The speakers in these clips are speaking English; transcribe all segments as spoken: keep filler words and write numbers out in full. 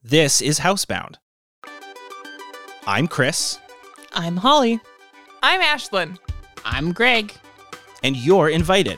This is Housebound. I'm Chris. I'm Holly. I'm Ashlyn. I'm Greg. And you're invited.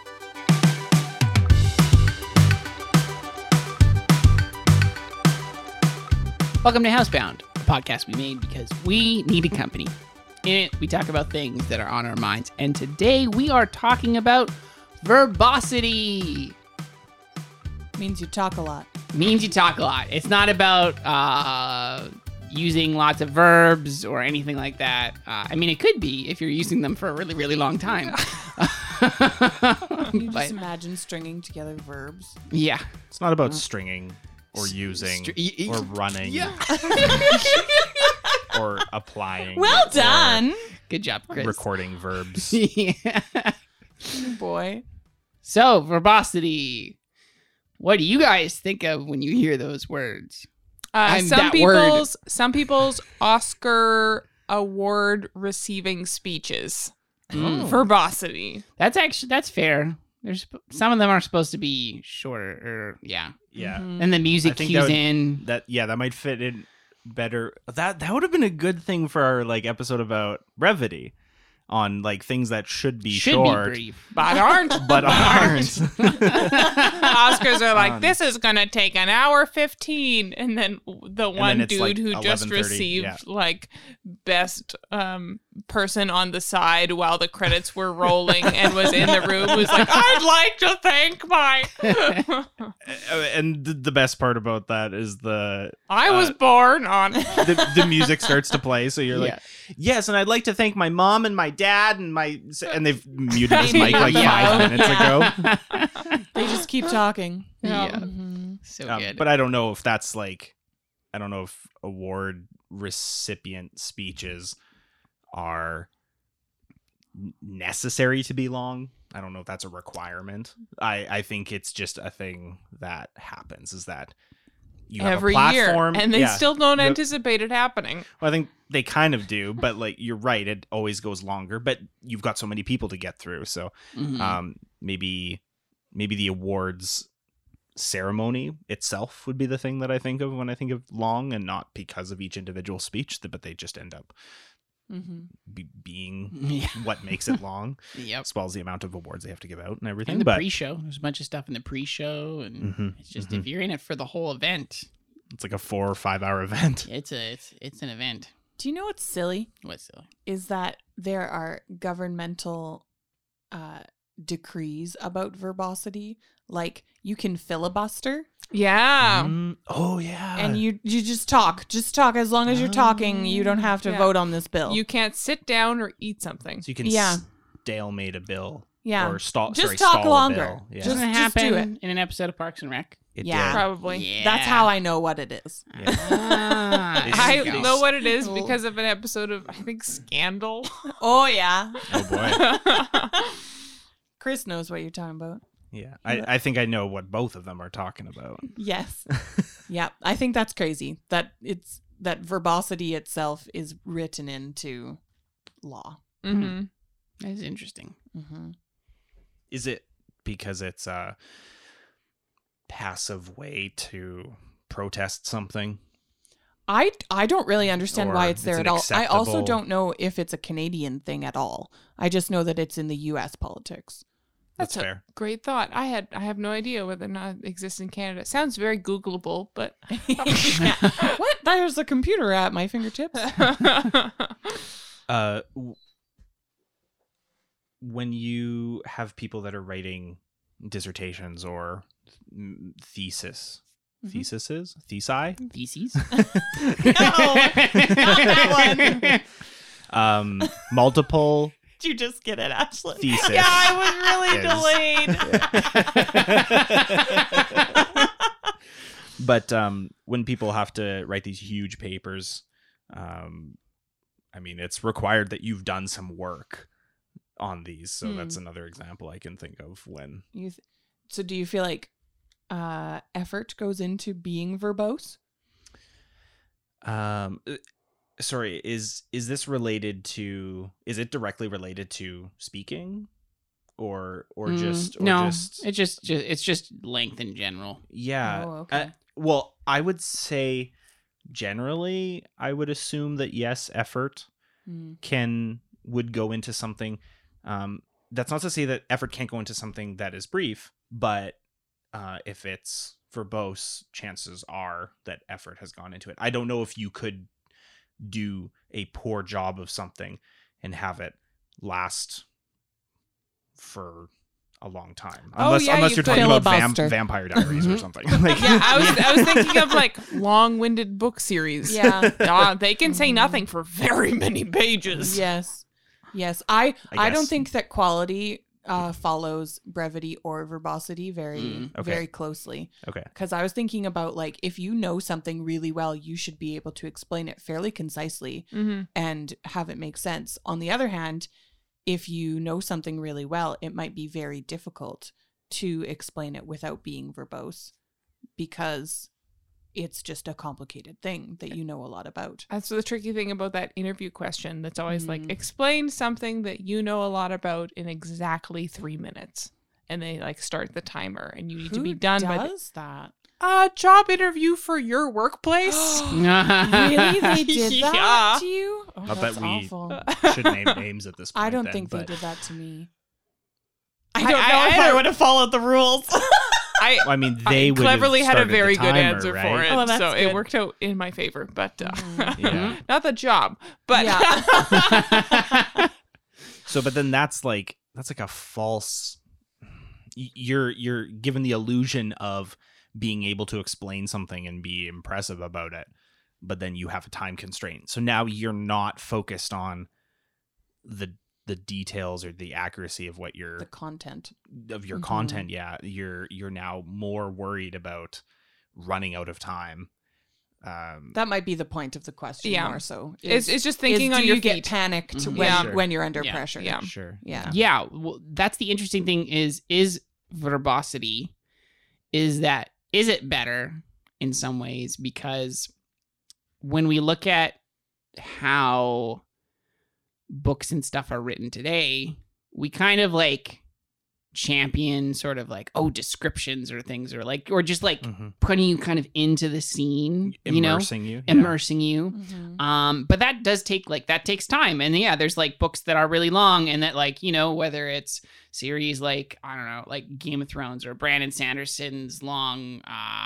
Welcome to Housebound, a podcast we made because we needed company. In it, we talk about things that are on our minds. And today we are talking about verbosity. Means you talk a lot. Means you talk a lot. It's not about uh, using lots of verbs or anything like that. Uh, I mean, it could be if you're using them for a really, really long time. Can you But- just imagine stringing together verbs? yeah. It's not about stringing or using Str- y- y- or running Yeah. or applying. Well or done. Good job, Chris. Recording verbs. yeah. Boy. So, verbosity. What do you guys think of when you hear those words? Uh, I'm some that word. people's some people's Oscar award receiving speeches. Mm. Verbosity. That's actually that's fair. There's some of them are supposed to be shorter, or yeah. Yeah. Mhm. And the I music think cues that would- in. That yeah, that might fit in better. That that would have been a good thing for our like episode about brevity on like things that should be Should short be brief. But aren't. but aren't. Oscars are like, Um, this is going to take an hour fifteen. And then the one it's, dude like, who just eleven thirty, received yeah. like best um, person on the side while the credits were rolling and was in the room was like, I'd like to thank my. And the, the best part about that is the I was Uh, born on. the, the music starts to play, so you're like, Yeah. yes, and I'd like to thank my mom and my dad and my and they've muted his mic like Yeah. five minutes ago. They just keep talking. Yeah. Mhm. So Um, good. but I don't know if that's like, I don't know if award recipient speeches are n- necessary to be long. I don't know if that's a requirement. I, I think it's just a thing that happens. Is that you have every a platform year, and they yeah. still don't Yep. anticipate it happening. Well, I think they kind of do, but like you're right, it always goes longer. But you've got so many people to get through, so Mhm. um, maybe maybe the awards ceremony itself would be the thing that I think of when I think of long, and not because of each individual speech, but they just end up Mhm. be- being yeah. what makes it long, Yep. as well as the amount of awards they have to give out and everything. And the but pre-show. There's a bunch of stuff in the pre-show, and Mhm, it's just mhm. if you're in it for the whole event, it's like a four or five hour event. it's a it's it's an event. Do you know what's silly? What's silly? Is that there are governmental uh, decrees about verbosity. Like you can filibuster Yeah. Mm, oh yeah, and you you just talk. Just talk as long as you're talking. You don't have to Yeah. vote on this bill. You can't sit down or eat something. so you can Yeah. stalemate a bill. yeah. Or stall, Just sorry, talk stall longer. A bill. Yeah. Just- Doesn't just do happen it. in an episode of Parks and Rec. It Yeah. did. Probably. Yeah. That's how I know what it is. Yeah. Ah, They- there I you go. know what it is Cool. because of an episode of, I think, Scandal. Oh yeah. Oh boy. Chris knows what you're talking about. Yeah, I, I think I know what both of them are talking about. Yes. Yeah. I think that's crazy that it's that verbosity itself is written into law. hmm That's interesting. Mm-hmm. Is it because it's a passive way to protest something? I, I don't really understand why Or it's there it's at an all. I also acceptable- don't know if it's a Canadian thing at all. I just know that it's in the U S politics. That's, That's a- fair. Great thought. I had I have no idea whether or not it exists in Canada. It sounds very Googleable, but Yeah. What? There's a computer at my fingertips. Uh, w- when you have people that are writing dissertations or mm, thesis, Mhm. theses, thesi, Theses. not that um, multiple Did you just get it, Ashley? thesis. Yeah, I was really is- delayed. But um, when people have to write these huge papers, um, I mean, it's required that you've done some work on these. So Hmm. that's another example I can think of when. You th- so do you feel like uh, effort goes into being verbose? Um, uh, sorry, is is this related to? Is it directly related to speaking, or or Mm, just or no, just it's just, just it's just length in general. yeah? Oh, okay. uh, well, I would say generally, I would assume that yes, effort Mm. can would go into something. Um, that's not to say that effort can't go into something that is brief, but uh, if it's verbose, chances are that effort has gone into it. I don't know if you could do a poor job of something and have it last for a long time, Oh, unless yeah, unless you you're could- talking about vam- Filibuster. Vampire Diaries or Mhm. something. Like, Yeah, I was I was thinking of like long-winded book series. Yeah. Uh, they can say Mhm. nothing for very many pages. Yes. Yes. I I I, don't guess. think that quality uh, follows brevity or verbosity very Mm, okay. very closely. okay, Because I was thinking about like if you know something really well, you should be able to explain it fairly concisely Mm-hmm. and have it make sense. On the other hand, if you know something really well, it might be very difficult to explain it without being verbose because it's just a complicated thing that you know a lot about. That's the tricky thing about that interview question. That's always like, Mhm. explain something that you know a lot about in exactly three minutes. And they like start the timer and you need to Who be done by the does that? uh, job interview for your workplace. Really? They did that Yeah. to you? Oh, Not that's that we- awful. should name names at this point. I don't then, think but they did that to me. I I don't don't know know I- if if I, I- would have followed the rules. I, I mean, I they would have cleverly had a started the very good timer, answer right? for it. Oh, that's so it good. worked out in my favor. But uh, Mhm. Yeah. not the job. But Yeah. So, but then that's like that's like a false. y- You're you're given the illusion of being able to explain something and be impressive about it, but then you have a time constraint. So now you're not focused on the the details or the accuracy of what you're The content. of your Mhm. content. Yeah, you're you're now more worried about running out of time. Um, That might be the point of the question Yeah. more so. it's, is- it's just is thinking do on you your get feet. panicked Mhm. when, Yeah. Sure. when you're under Yeah. pressure. Yeah. sure. Yeah. Yeah, well, that's the interesting thing is is verbosity is that is it better in some ways because when we look at how books and stuff are written today, we kind of like champion sort of like oh descriptions or things or like or just like Mhm. putting you kind of into the scene, you know, Immersing you. yeah. immersing you. Mhm. Um, but that does take like that takes time, and yeah, there's like books that are really long, and that like you know whether it's series like I don't know like Game of Thrones or Brandon Sanderson's long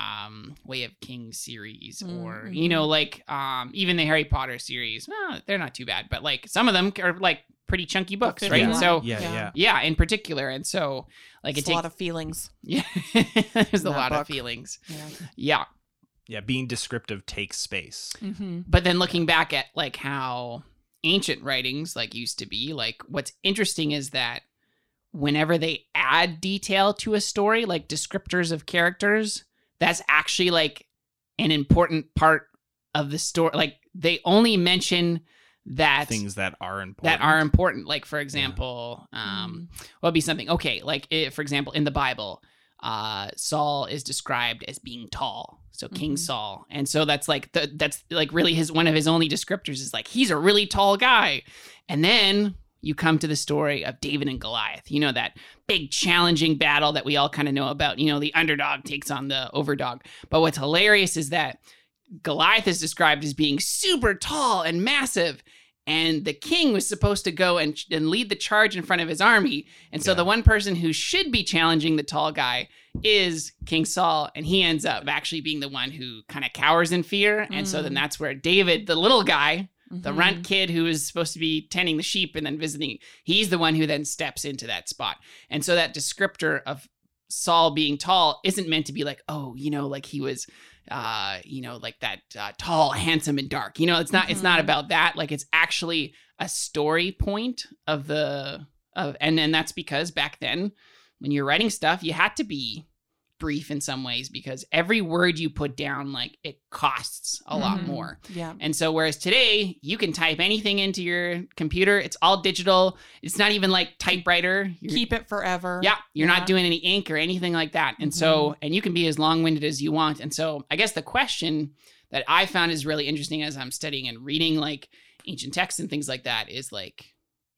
um Way of Kings series, or Mm, you know like um even the Harry Potter series. Well, they're not too bad, but like some of them are like pretty chunky books, fit right? in. So Yeah, Yeah. yeah. yeah, in particular, and so like It's it a takes lot of feelings. yeah, there's a that lot book. of feelings. Yeah. Yeah. Yeah, being descriptive takes space. Mm-hmm. But then looking back at like how ancient writings like used to be, like what's interesting is that whenever they add detail to a story, like descriptors of characters, that's actually like an important part of the story. Like they only mention that Things that are important. that are important. Like for example, um, what would be something? Okay, like eh, for example, in the Bible, uh, Saul is described as being tall. So King Mhm. Saul, and so that's like the that's like really his one of his only descriptors is like he's a really tall guy, and then you come to the story of David and Goliath. You know that big challenging battle that we all kind of know about. You know the underdog takes on the overdog. But what's hilarious is that Goliath is described as being super tall and massive. And the king was supposed to go and, and lead the charge in front of his army. And so Yeah. the one person who should be challenging the tall guy is King Saul. And he ends up actually being the one who kind of cowers in fear. And so then Mm. that's where David, the little guy, the Mhm. runt kid who is supposed to be tending the sheep and then visiting, he's the one who then steps into that spot. And so that descriptor of Saul being tall isn't meant to be like, oh, you know, like he was, uh, you know, like that uh, tall, handsome, and dark. You know, it's not. It's not Mhm. about that. Like it's actually a story point of the of, and then that's because back then, when you're writing stuff, you had to be brief in some ways because every word you put down, like it costs a lot Mhm. more. Yeah. And so, whereas today you can type anything into your computer, it's all digital. It's not even like typewriter. You're- Keep it forever. yeah, you're Yeah. not doing any ink or anything like that. And so, and you can be as long-winded as you want. And so, I guess the question that I found is really interesting as I'm studying and reading like ancient texts and things like that is like,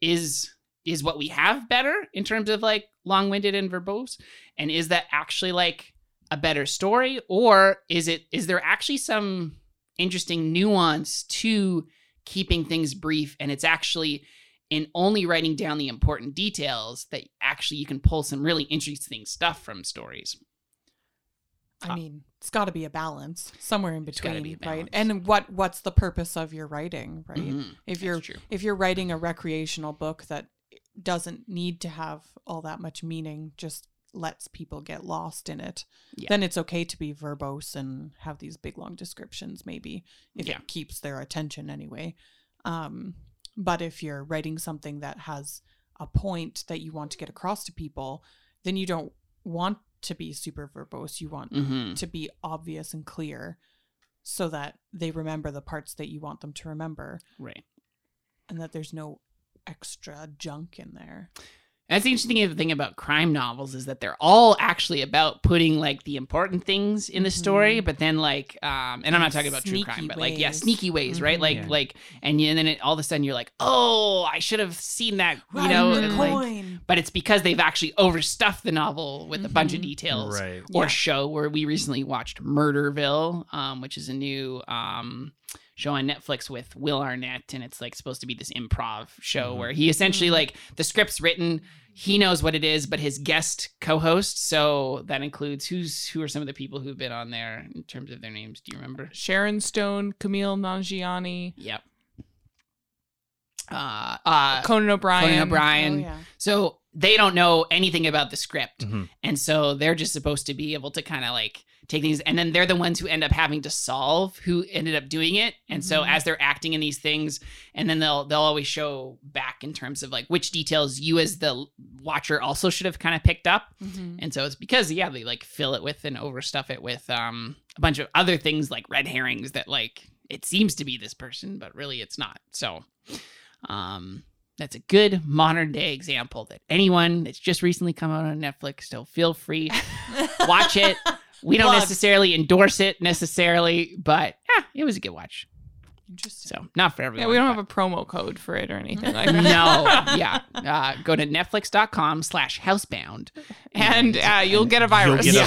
is is what we have better in terms of like long-winded and verbose? And is that actually like a better story, or is it is there actually some interesting nuance to keeping things brief, and it's actually in only writing down the important details that actually you can pull some really interesting stuff from stories? I mean, it's got to be a balance somewhere in It's gotta between, be a right? balance. And what what's the purpose of your writing, right? Mhm. If That's you're true. if you're writing a recreational book that doesn't need to have all that much meaning, just lets people get lost in it, Yeah. then it's okay to be verbose and have these big long descriptions, maybe, if Yeah. it keeps their attention anyway. Um, but if you're writing something that has a point that you want to get across to people, then you don't want to be super verbose. You want Mm-hmm. to be obvious and clear so that they remember the parts that you want them to remember Right. and that there's no extra junk in there. That's the interesting thing about crime novels is that they're all actually about putting like the important things in the story, Mhm. but then like, um, and I'm not talking about true Sneaky crime, but like, yeah, ways. sneaky ways, right? Mhm. Like, Yeah. like, and, you, and then it, all of a sudden you're like, oh, I should have seen that, you Riding know, the and, like, coin. but it's because they've actually overstuffed the novel with a bunch of Mhm. details. Right. Or Yeah. show where we recently watched Murderville, um, which is a new um, show on Netflix with Will Arnett, and it's like supposed to be this improv show Mhm. where he essentially Mhm. like the script's written, he knows what it is, but his guest co-host, so that includes who's who are some of the people who've been on there in terms of their names. Do you remember? Sharon Stone, Camille Nanjiani, Yep. Uh, uh, Conan O'Brien. Conan Oh, O'Brien. yeah. So they don't know anything about the script. Mhm. And so they're just supposed to be able to kind of like take things, and then they're the ones who end up having to solve who ended up doing it. And so Mhm. as they're acting in these things, and then they'll they'll always show back in terms of like which details you as the watcher also should have kind of picked up. Mhm. And so it's because yeah, they like fill it with and overstuff it with um a bunch of other things like red herrings that like it seems to be this person, but really it's not. So um that's a good modern day example that anyone that's just recently come out on Netflix, so feel free, watch it. We don't Plug. necessarily endorse it necessarily, but yeah, it was a good watch. Interesting. So not for everyone. Yeah, we don't have but- a promo code for it or anything like that. no, yeah. Uh, go to netflix.com slash housebound. And uh, you'll get a virus. You'll get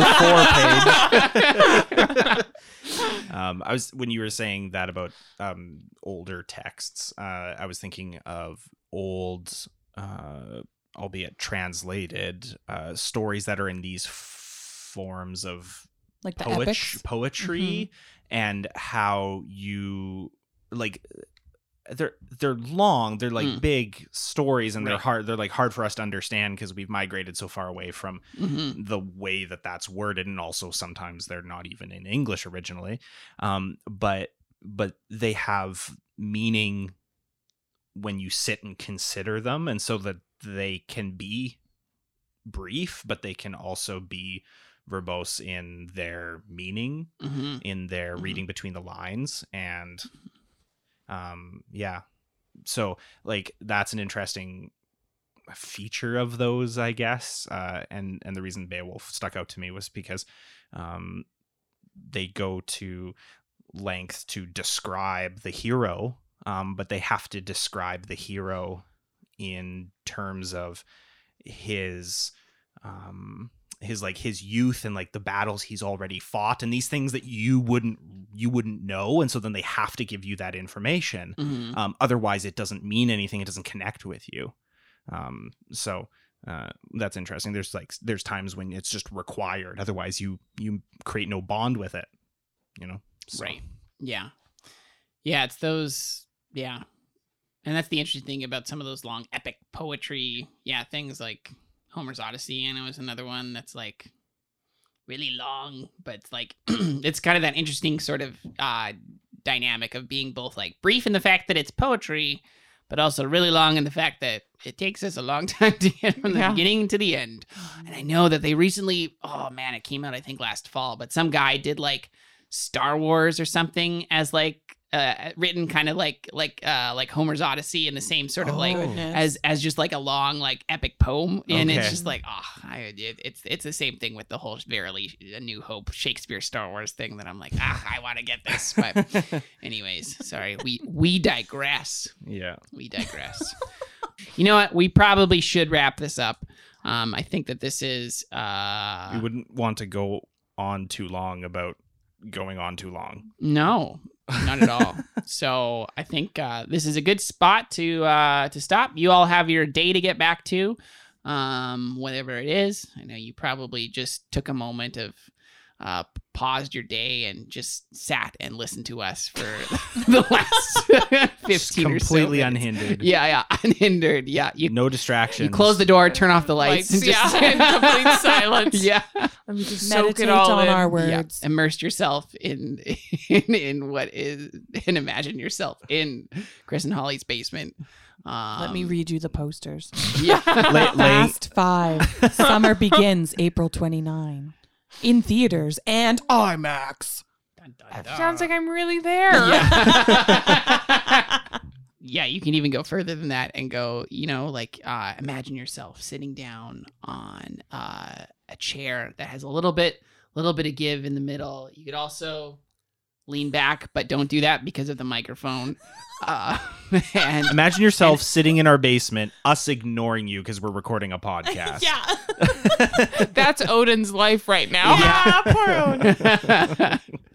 Yeah. a four oh four page. um, I was when you were saying that about um, older texts. Uh, I was thinking of old, uh, albeit translated, uh, stories that are in these f- forms of Like the poet- epics. poetry, and how you like. They're they're long. They're like Mm. big stories, and they're Right. hard. They're like hard for us to understand because we've migrated so far away from Mhm. the way that that's worded, and also sometimes they're not even in English originally. Um, but but they have meaning when you sit and consider them, and so that they can be brief, but they can also be verbose in their meaning, Mhm. in their Mhm. reading between the lines, and um, yeah. So like that's an interesting feature of those, I guess. Uh, and and the reason Beowulf stuck out to me was because um, they go to length to describe the hero, um, but they have to describe the hero in terms of his um his like his youth and like the battles he's already fought and these things that you wouldn't you wouldn't know, and so then they have to give you that information. Mhm. Um, otherwise it doesn't mean anything, it doesn't connect with you. Um, so uh, that's interesting. There's like there's times when it's just required, otherwise you you create no bond with it, you know. So, Right. Yeah. Yeah, it's those, yeah. And that's the interesting thing about some of those long epic poetry, yeah, things like Homer's Odyssey, and it was another one that's like really long, but it's like it's kind of that interesting sort of uh dynamic of being both like brief in the fact that it's poetry, but also really long in the fact that it takes us a long time to get from the Yeah. beginning to the end. And I know that they recently, oh man, it came out I think last fall, but some guy did like Star Wars or something as like uh written kind of like like uh like Homer's Odyssey in the same sort of like Oh. Goodness. as as just like a long like epic poem, and it's Okay. just like oh I, it, it's it's the same thing with the whole Verily A New Hope Shakespeare Star Wars thing that I'm like ah I want to get this, but anyways, sorry, we we digress yeah. we digress. You know what, we probably should wrap this up. um I think that this is uh We wouldn't want to go on too long about going on too long. No, not at all. So I think uh, this is a good spot to uh, to stop. You all have your day to get back to, um, whatever it is. I know you probably just took a moment of uh, paused your day and just sat and listened to us for the last fifteen or so Completely minutes. unhindered. Yeah, yeah, unhindered. Yeah, you No distractions. you close the door, turn off the lights, Lights, and just yeah, in complete silence. Yeah, Let me just soak Meditate it all on in. our yeah. words. Immerse yourself in, in in what is, and imagine yourself in Chris and Holly's basement. Um, Let me read you the posters. Yeah, Late, late. Fast Five. Summer begins April twenty-ninth. In theaters and IMAX. Dun, dun, dun. Sounds like I'm really there. Yeah. Yeah, you can even go further than that and go, you know, like uh, imagine yourself sitting down on uh, a chair that has a little bit, little bit of give in the middle. You could also lean back, but don't do that because of the microphone. Uh, and Imagine yourself sitting in our basement, us ignoring you because we're recording a podcast. Yeah. That's Odin's life right now. Yeah, poor Odin.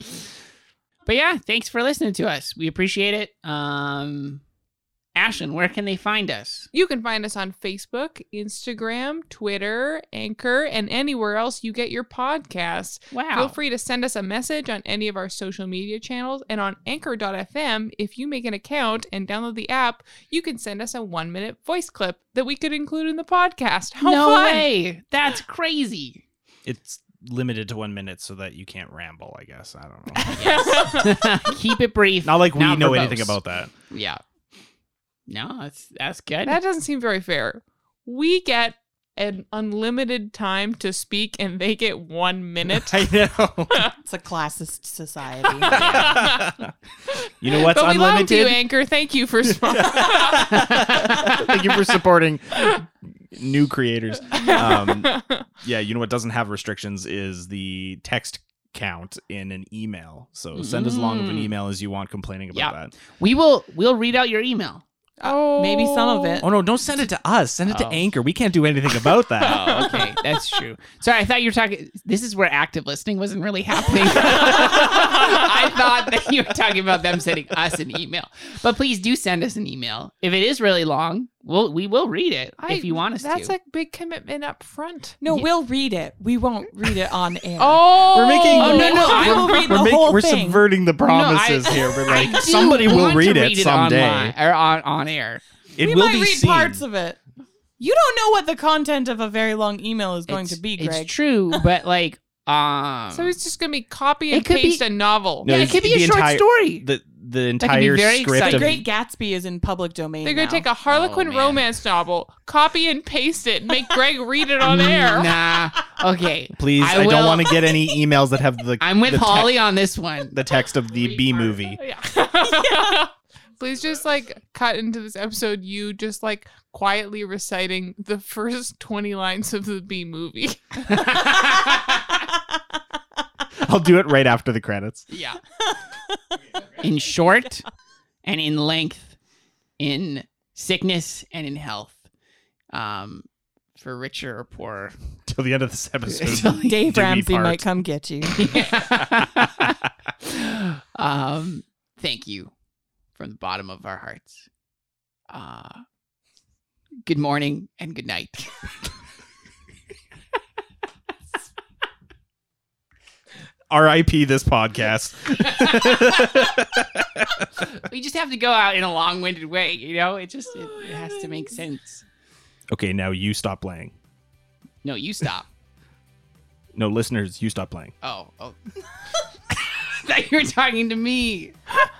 But yeah, thanks for listening to us. We appreciate it. Um, Ashlyn, where can they find us? You can find us on Facebook, Instagram, Twitter, Anchor, and anywhere else you get your podcasts. Wow. Feel free to send us a message on any of our social media channels, and on anchor dot f m, if you make an account and download the app, you can send us a one minute voice clip that we could include in the podcast. How no fun! way. That's crazy. It's limited to one minute so that you can't ramble, I guess. I don't know. Yes. Keep it brief. Not like we not know verbose. anything about that. Yeah. No, that's that's good. That doesn't seem very fair. We get an unlimited time to speak, and they get one minute. I know. It's a classist society. You know what's but we love you, unlimited? Anchor. Thank you for sp- Thank you for supporting new creators. Um, yeah, you know what doesn't have restrictions is the text count in an email. So send as long of an Mm. email as you want complaining about Yeah. that. We will we'll read out your email. Oh, Maybe some of it. Oh no, don't send it to us. Send it to Oh. Anchor. We can't do anything about that. Oh, okay. That's true. Sorry, I thought you were talking this is where active listening wasn't really happening. I thought that you were talking about them sending us an email. But please do send us an email. If it is really long, we'll we will read it I- if you want us That's to. a big commitment up front. No, Yeah. we'll read it. We won't read it on air. Oh, We're making. Oh, no, no, I will we're, read we're the make- whole we're thing. subverting the promises No, I- here. We're I like do somebody will want to read it read someday. online, or on, on air. It we will might be read seen. parts of it. You don't know what the content of a very long email is going It's- to be, Greg. It's true, but like um So it's just gonna be copy It and could be- paste a novel. No, yeah, it it's could be a the short entire- story. The the be entire very script exciting. of The Great Gatsby is in public domain. They're gonna now. take a Harlequin Oh, man. romance novel, copy and paste it, and make Greg read it on air. Nah. Okay. Please, I, will- don't want to get any emails that have the. I'm with the Holly tec- on this one. the text of the B movie. Yeah. Please just like cut into this episode you just like quietly reciting the first twenty lines of the B movie. I'll do it right after the credits. Yeah. In short and in length, in sickness and in health. Um, for richer or poorer. Till the end of this episode. Dave do we Ramsey part? might come get you. um, thank you from the bottom of our hearts. Uh, good morning and good night. R I P this podcast. We just have to go out in a long-winded way, you know? It just it, it has to make sense. Okay, now you stop playing. No, you stop. No, listeners, you stop playing. Oh, oh. I thought you were talking to me.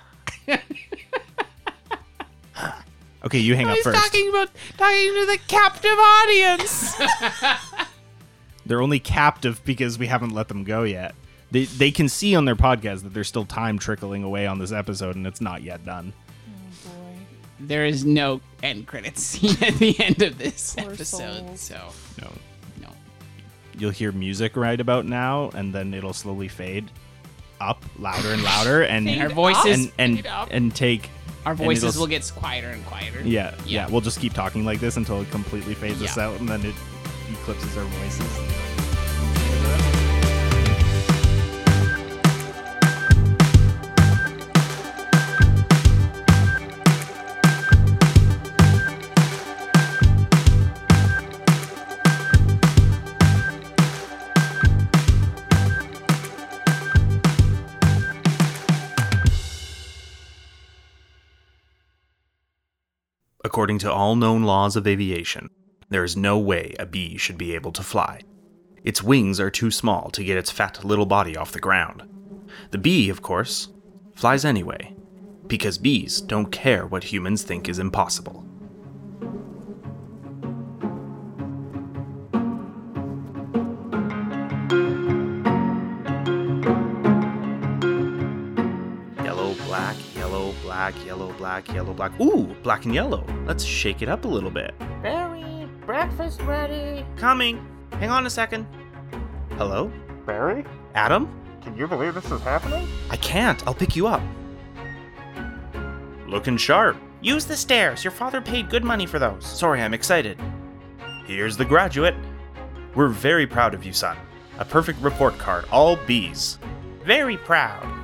Okay, you hang up He's first. talking about talking to the captive audience. They're only captive because we haven't let them go yet. They they can see on their podcast that there's still time trickling away on this episode, and it's not yet done. There is no end credits scene at the end of this Poor episode, souls. so No, no. you'll hear music right about now, and then it'll slowly fade up, louder and louder, and Our voices, and and, Fade up. and take. our and voices it'll- will get quieter and quieter. Yeah, Yeah. yeah, We'll just keep talking like this until it completely fades us Yeah. out, and then it eclipses our voices. According to all known laws of aviation, there is no way a bee should be able to fly. Its wings are too small to get its fat little body off the ground. The bee, of course, flies anyway, because bees don't care what humans think is impossible. Yellow, black, yellow, black, yellow, black, yellow, black. Ooh, black and yellow. Let's shake it up a little bit. Barry, breakfast ready. Coming. Hang on a second. Hello? Barry, Adam? can you believe this is happening? I can't. I'll pick you up. Looking sharp. Use the stairs. Your father paid good money for those. Sorry, I'm excited. Here's the graduate. We're very proud of you, son. A perfect report card, all B's. Very proud.